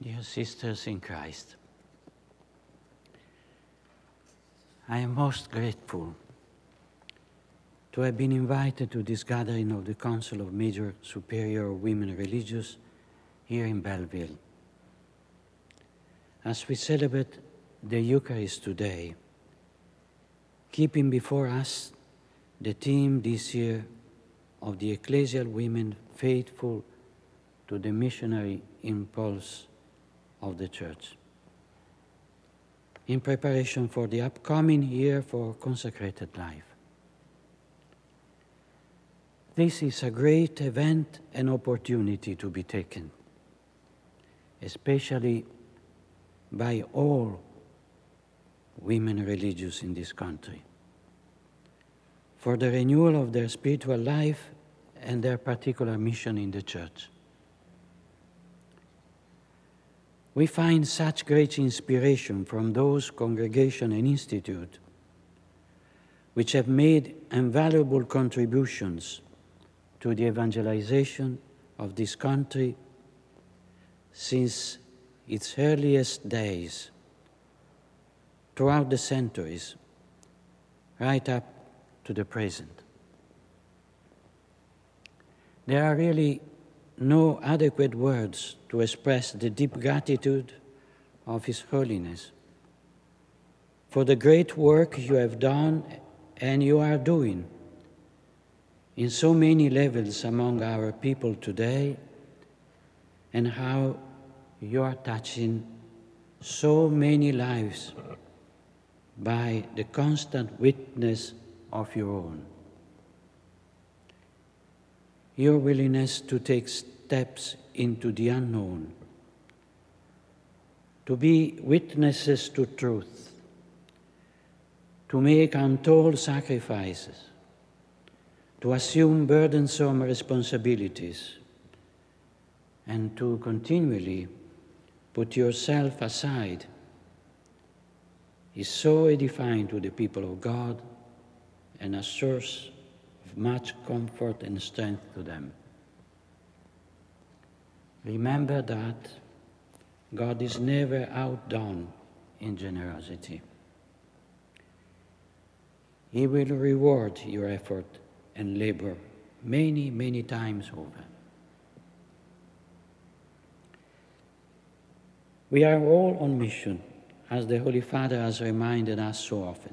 Dear sisters in Christ, I am most grateful to have been invited to this gathering of the Council of Major Superior Women Religious here in Belleville. As we celebrate the Eucharist today, keeping before us the theme this year of the ecclesial women faithful to the missionary impulse of the Church, in preparation for the upcoming year for consecrated life. This is a great event and opportunity to be taken, especially by all women religious in this country, for the renewal of their spiritual life and their particular mission in the Church. We find such great inspiration from those congregations and institutes which have made invaluable contributions to the evangelization of this country since its earliest days, throughout the centuries, right up to the present. There are really no adequate words to express the deep gratitude of His Holiness for the great work you have done and you are doing in so many levels among our people today, and how you are touching so many lives by the constant witness of your own. Your willingness to take steps into the unknown, to be witnesses to truth, to make untold sacrifices, to assume burdensome responsibilities, and to continually put yourself aside is so edifying to the people of God and a source of much comfort and strength to them. Remember that God is never outdone in generosity. He will reward your effort and labor many, many times over. We are all on mission, as the Holy Father has reminded us so often.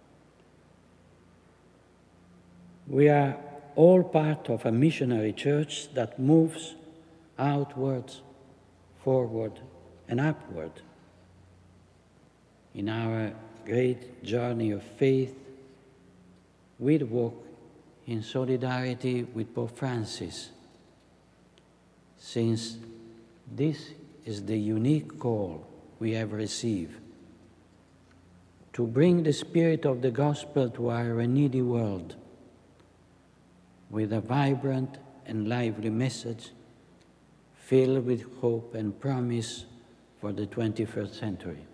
We are all part of a missionary church that moves outwards, forward, and upward in our great journey of faith. We walk in solidarity with Pope Francis, since this is the unique call we have received to bring the spirit of the gospel to our needy world with a vibrant and lively message filled with hope and promise for the 21st century.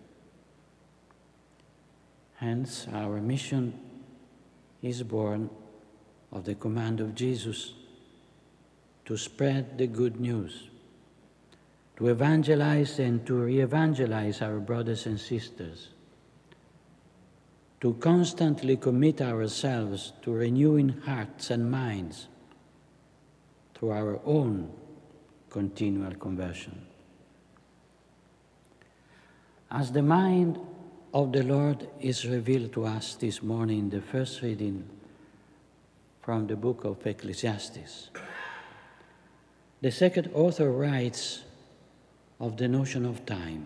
Hence, our mission is born of the command of Jesus to spread the good news, to evangelize and to re-evangelize our brothers and sisters, to constantly commit ourselves to renewing hearts and minds through our own continual conversion. As the mind of the Lord is revealed to us this morning in the first reading from the book of Ecclesiastes, the sacred author writes of the notion of time.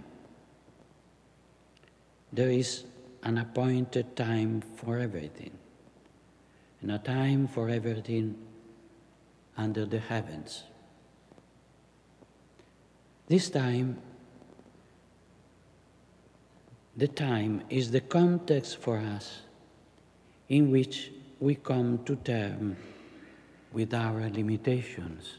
There is an appointed time for everything, and a time for everything under the heavens. This time, the time is the context for us in which we come to terms with our limitations.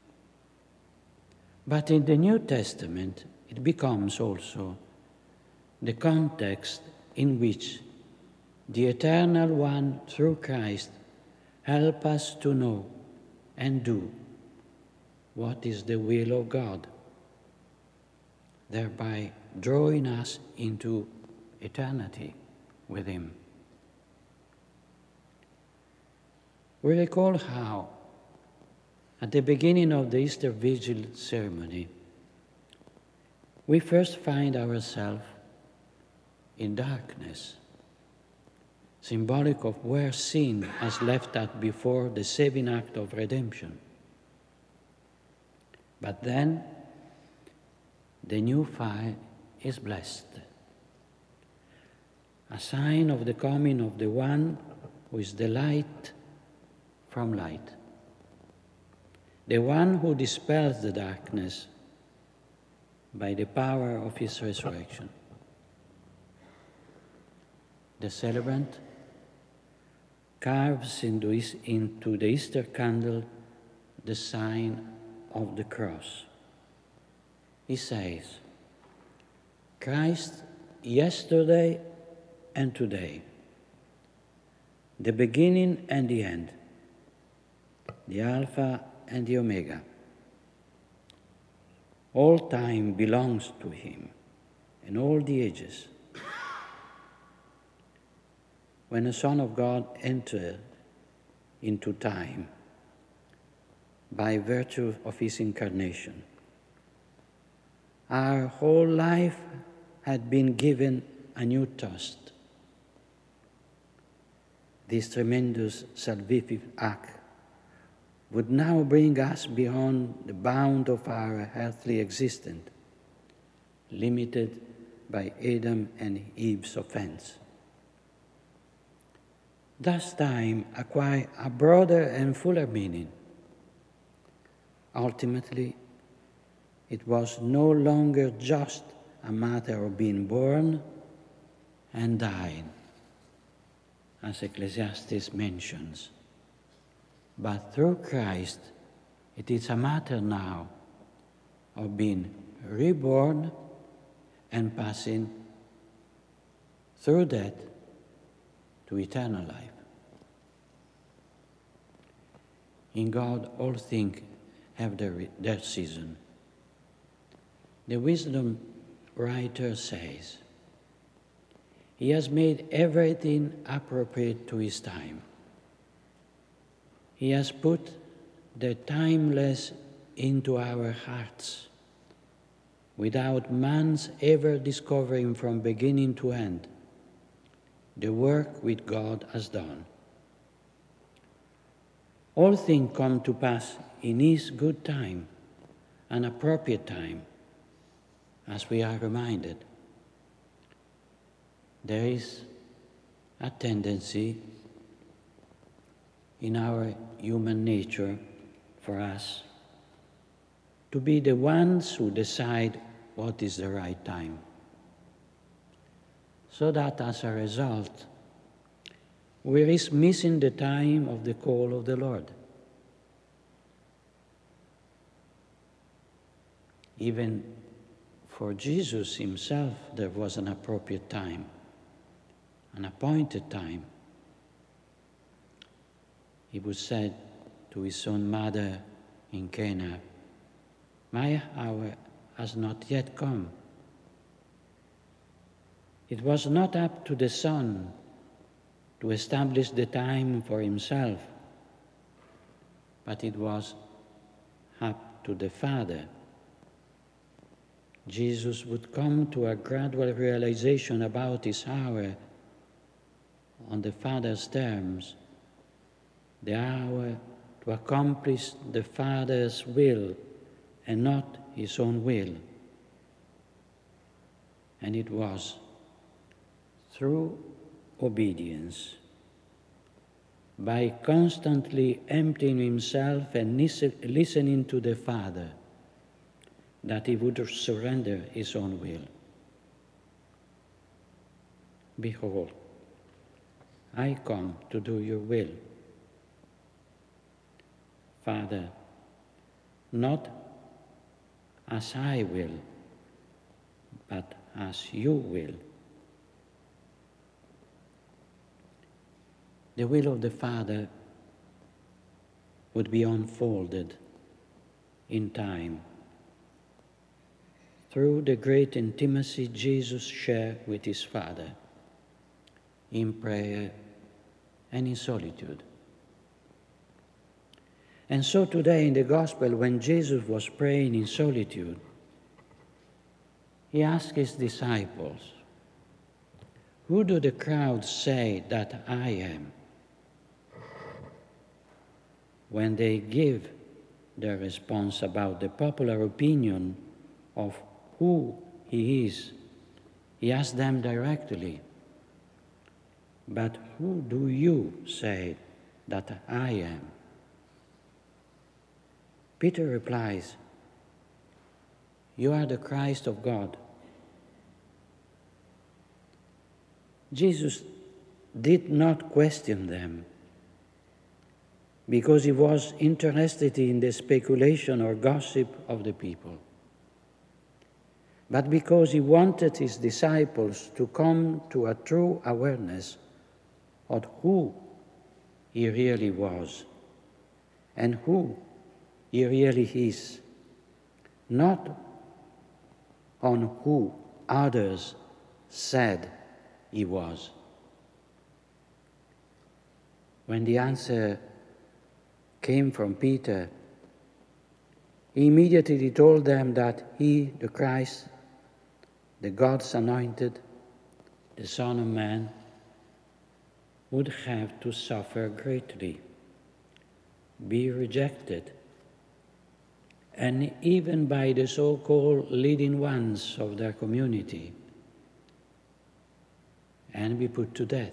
But in the New Testament, it becomes also the context in which the Eternal One, through Christ, help us to know and do what is the will of God. thereby drawing us into eternity with him. We recall how, at the beginning of the Easter Vigil ceremony, we first find ourselves in darkness, symbolic of where sin has left us before the saving act of redemption. But then, the new fire is blessed, a sign of the coming of the one who is the light from light, the one who dispels the darkness by the power of his resurrection. The celebrant carves into the Easter candle the sign of the cross. He says, Christ yesterday and today, the beginning and the end, the Alpha and the Omega. All time belongs to him, and all the ages. When the Son of God entered into time by virtue of his incarnation, our whole life had been given a new thrust. This tremendous salvific act would now bring us beyond the bound of our earthly existence, limited by Adam and Eve's offense. Thus time acquired a broader and fuller meaning. Ultimately, it was no longer just a matter of being born and dying, as Ecclesiastes mentions. But through Christ, it is a matter now of being reborn and passing through death to eternal life. In God, all things have their season. The wisdom writer says, He has made everything appropriate to his time. He has put the timeless into our hearts, without man's ever discovering from beginning to end the work which God has done. All things come to pass in his good time, an appropriate time, as we are reminded. There is a tendency in our human nature for us to be the ones who decide what is the right time. So that as a result, we risk missing the time of the call of the Lord. Even for Jesus himself, there was an appropriate time, an appointed time. He would say to his own mother in Cana, "My hour has not yet come." It was not up to the Son to establish the time for himself, but it was up to the Father. Jesus would come to a gradual realization about his hour on the Father's terms, the hour to accomplish the Father's will and not his own will. And it was through obedience, by constantly emptying himself and listening to the Father, that he would surrender his own will. Behold, I come to do your will. Father, not as I will, but as you will. The will of the Father would be unfolded in time through the great intimacy Jesus shared with his Father in prayer and in solitude. And so today in the Gospel, when Jesus was praying in solitude, he asked his disciples, "Who do the crowds say that I am?" When they give their response about the popular opinion of who he is, he asked them directly, "But who do you say that I am?" Peter replies, "You are the Christ of God." Jesus did not question them because he was interested in the speculation or gossip of the people, but because he wanted his disciples to come to a true awareness of who he really was and who he really is, not on who others said he was. When the answer came from Peter, he immediately told them that he, the Christ, the God's anointed, the Son of Man, would have to suffer greatly, be rejected, and even by the so-called leading ones of their community, and be put to death.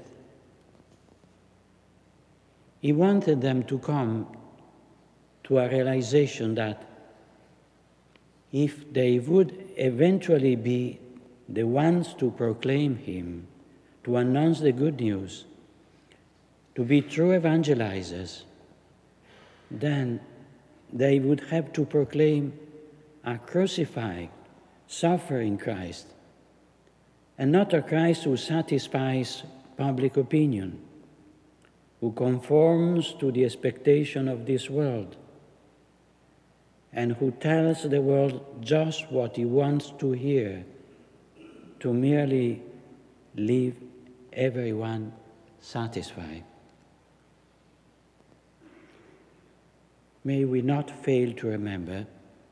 He wanted them to come to a realization that if they would eventually be the ones to proclaim him, to announce the good news, to be true evangelizers, then they would have to proclaim a crucified, suffering Christ, and not a Christ who satisfies public opinion, who conforms to the expectation of this world, and who tells the world just what he wants to hear, to merely leave everyone satisfied. May we not fail to remember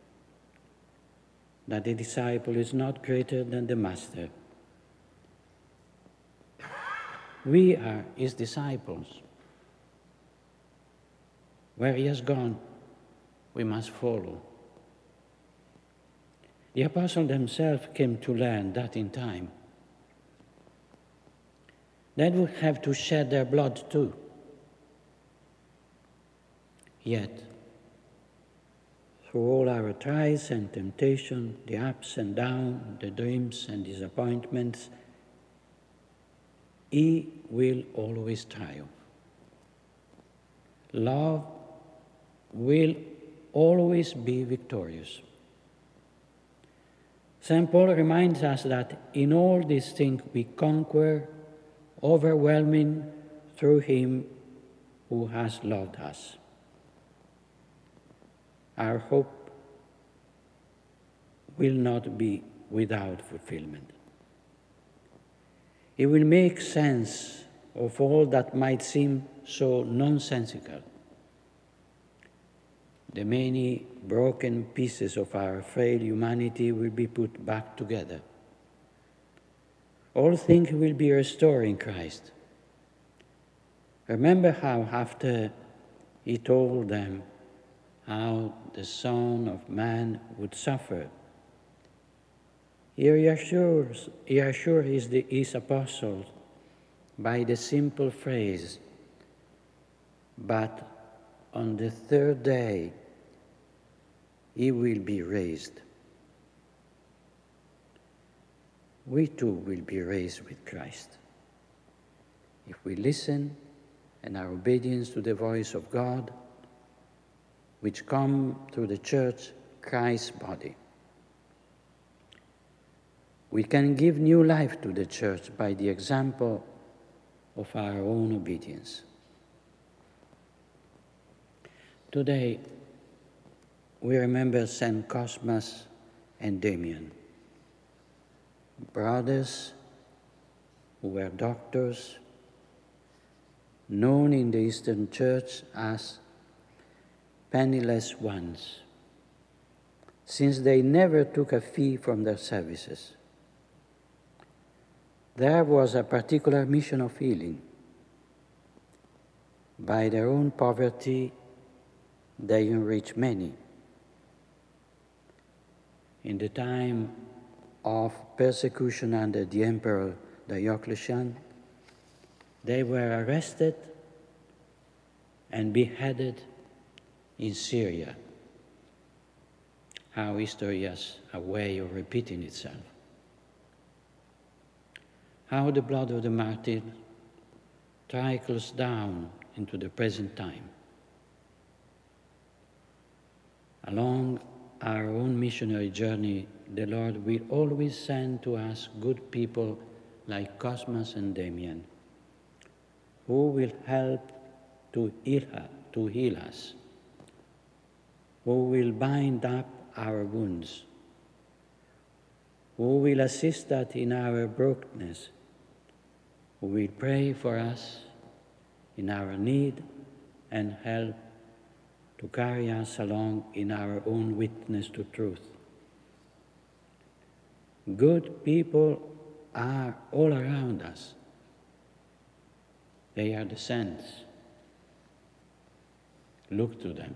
that the disciple is not greater than the master. We are his disciples. Where he has gone, we must follow. The apostles themselves came to learn that in time. They would have to shed their blood too. Yet, through all our trials and temptation, the ups and downs, the dreams and disappointments, he will always triumph. Love will always be victorious. St. Paul reminds us that in all these things we conquer, overwhelming through him who has loved us. Our hope will not be without fulfillment. It will make sense of all that might seem so nonsensical. The many broken pieces of our frail humanity will be put back together. All things will be restored in Christ. Remember how after he told them how the Son of Man would suffer, he reassures his apostles by the simple phrase, "But on the third day he will be raised." We too will be raised with Christ if we listen and are obedient to the voice of God, which come through the Church, Christ's body. We can give new life to the Church by the example of our own obedience. Today, we remember St. Cosmas and Damian. brothers who were doctors, known in the Eastern Church as penniless ones, since they never took a fee from their services. There was a particular mission of healing. By their own poverty, they enriched many. In the time of persecution under the Emperor Diocletian, they were arrested and beheaded in Syria. How history has a way of repeating itself. How the blood of the martyr trickles down into the present time. Along our own missionary journey, the Lord will always send to us good people like Cosmas and Damian, who will help to heal us, who will bind up our wounds, who will assist us in our brokenness, who will pray for us in our need and help to carry us along in our own witness to truth. Good people are all around us. They are the saints. Look to them.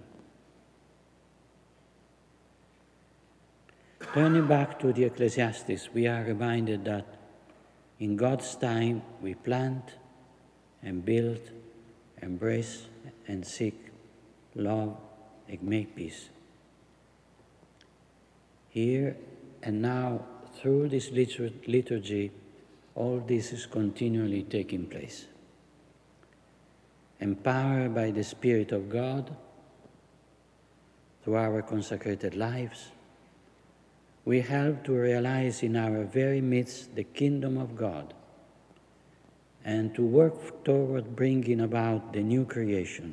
Turning back to the Ecclesiastes, we are reminded that in God's time we plant and build, embrace and seek, love and make peace. Here and now, through this liturgy, all this is continually taking place. Empowered by the Spirit of God, through our consecrated lives, we help to realize in our very midst the kingdom of God and to work toward bringing about the new creation.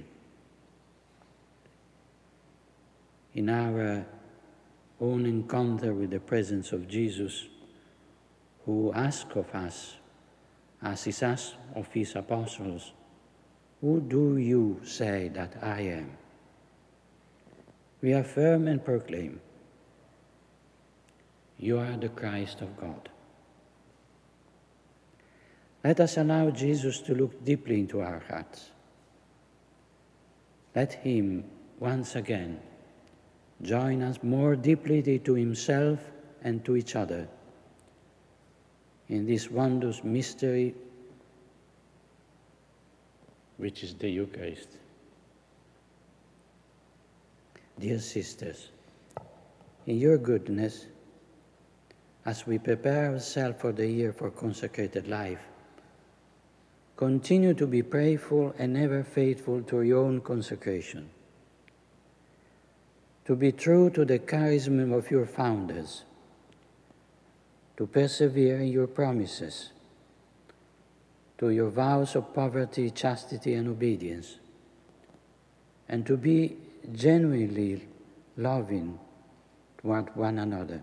In our own encounter with the presence of Jesus, who asks of us, as he asked of his apostles, "Who do you say that I am?" We affirm and proclaim, "You are the Christ of God." Let us allow Jesus to look deeply into our hearts. Let him once again join us more deeply to himself and to each other in this wondrous mystery which is the Eucharist. Dear sisters, in your goodness, as we prepare ourselves for the year for consecrated life, continue to be prayerful and ever faithful to your own consecration, to be true to the charism of your founders, to persevere in your promises, to your vows of poverty, chastity, and obedience, and to be genuinely loving toward one another.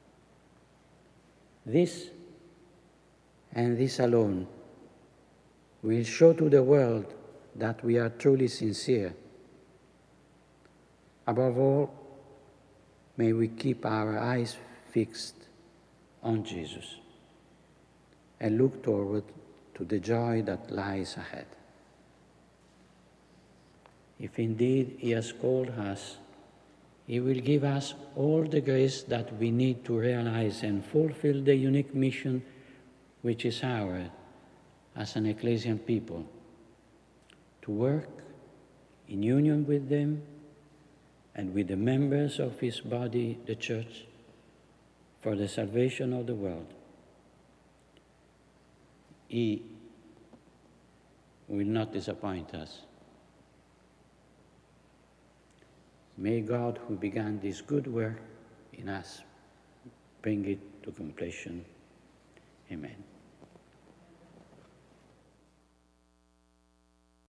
This and this alone will show to the world that we are truly sincere. Above all, may we keep our eyes fixed on Jesus and look toward to the joy that lies ahead. If indeed he has called us, he will give us all the grace that we need to realize and fulfill the unique mission which is ours as an ecclesial people, to work in union with them and with the members of his body, the Church, for the salvation of the world. He will not disappoint us. May God, who began this good work in us, bring it to completion. Amen.